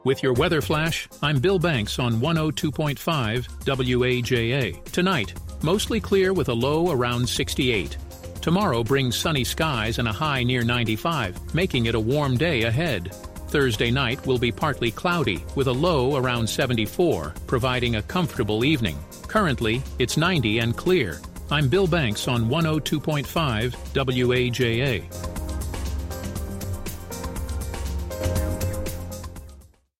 With your weather flash, I'm Bill Banks on 102.5 WAJA. Tonight, mostly clear with a low around 68. Tomorrow brings sunny skies and a high near 95, making it a warm day ahead. Thursday night will be partly cloudy with a low around 74, providing a comfortable evening. Currently, it's 90 and clear. I'm Bill Banks on 102.5 WAJA.